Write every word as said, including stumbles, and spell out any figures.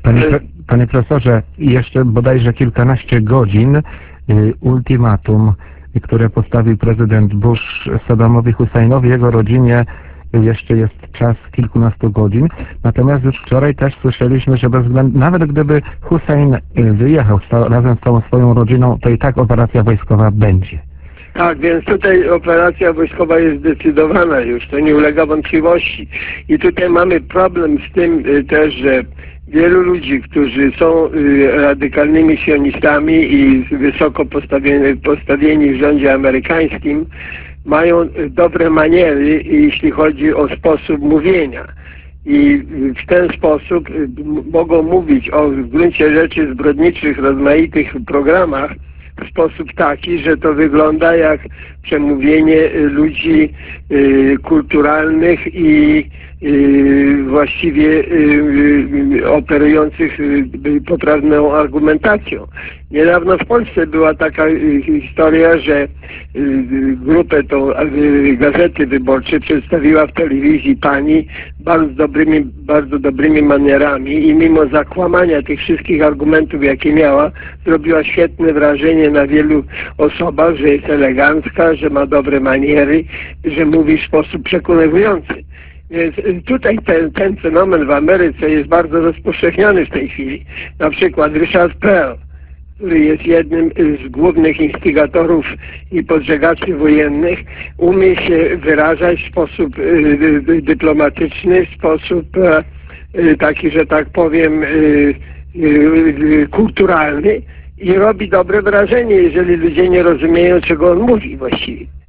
Panie, panie profesorze, jeszcze bodajże kilkanaście godzin y, ultimatum, które postawił prezydent Bush Saddamowi Husseinowi, jego rodzinie jeszcze jest czas kilkunastu godzin. Natomiast już wczoraj też słyszeliśmy, że bez względu, nawet gdyby Hussein wyjechał razem z całą swoją rodziną, to i tak operacja wojskowa będzie. Tak, więc tutaj operacja wojskowa jest zdecydowana już, to nie ulega wątpliwości. I tutaj mamy problem z tym też, że wielu ludzi, którzy są radykalnymi sionistami i wysoko postawieni, postawieni w rządzie amerykańskim, mają dobre maniery, jeśli chodzi o sposób mówienia. I w ten sposób mogą mówić o w gruncie rzeczy zbrodniczych, rozmaitych programach w sposób taki, że to wygląda jak przemówienie ludzi y, kulturalnych i y, właściwie y, operujących y, poprawną argumentacją. Niedawno w Polsce była taka y, historia, że y, grupę tą y, Gazety Wyborczej przedstawiła w telewizji pani bardzo dobrymi, bardzo dobrymi manierami i mimo zakłamania tych wszystkich argumentów, jakie miała, zrobiła świetne wrażenie na wielu osobach, że jest elegancka, że ma dobre maniery, że mówi w sposób przekonujący. Więc tutaj ten, ten fenomen w Ameryce jest bardzo rozpowszechniony w tej chwili. Na przykład Richard Perle, który jest jednym z głównych instygatorów i podżegaczy wojennych, umie się wyrażać w sposób y, dyplomatyczny, w sposób y, taki, że tak powiem, y, y, kulturalny i robi dobre wrażenie, jeżeli ludzie nie rozumieją, czego on mówi właściwie.